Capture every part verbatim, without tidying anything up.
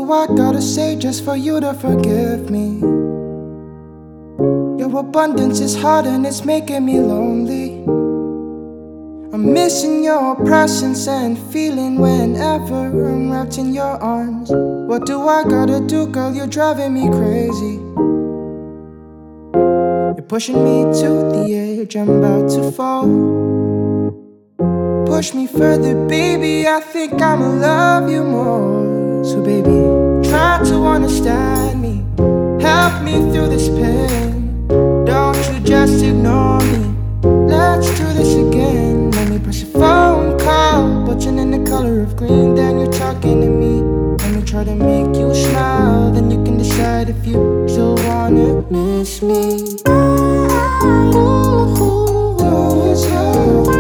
do I gotta say just for you to forgive me? Your abundance is hard and it's making me lonely. I'm missing your presence and feeling whenever I'm wrapped in your arms. What do I gotta do, girl? You're driving me crazy. You're pushing me to the edge, I'm about to fall. Push me further, baby, I think I'ma love you more. So baby, try to understand me, help me through this pain. Don't you just ignore me, let's do this again. Let me press a phone call, button in the color of green. Then you're talking to me, let me try to make you smile. Then you can decide if you still wanna miss me. Do it slow.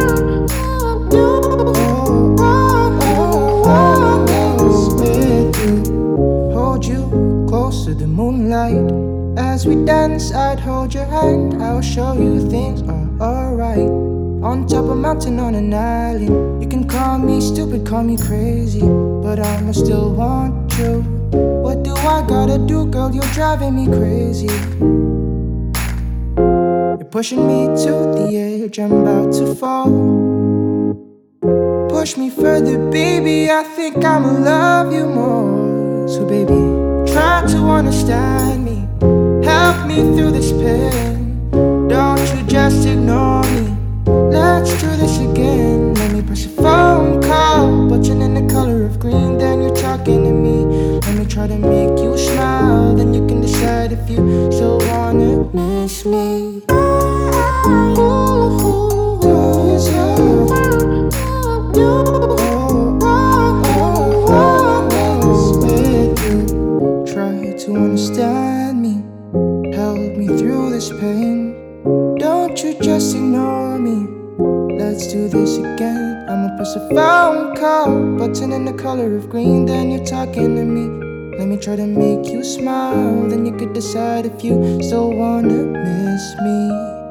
To the moonlight, as we dance, I'd hold your hand. I'll show you things are alright. On top of a mountain on an island. You can call me stupid, call me crazy, but I'ma still want you. What do I gotta do, girl? You're driving me crazy. You're pushing me to the edge, I'm about to fall. Push me further, baby, I think I'ma love you more. So baby, try to understand me, help me through this pain. Don't you just ignore me, let's do this again. Let me press a phone call, button in the color of green. Then you're talking to me, let me try to make you smile. Then you can decide if you still wanna miss me. Do it slow. To understand me, help me through this pain. Don't you just ignore me, let's do this again. I'ma press a phone call, button in the color of green. Then you're talking to me, let me try to make you smile. Then you could decide if you still wanna miss me.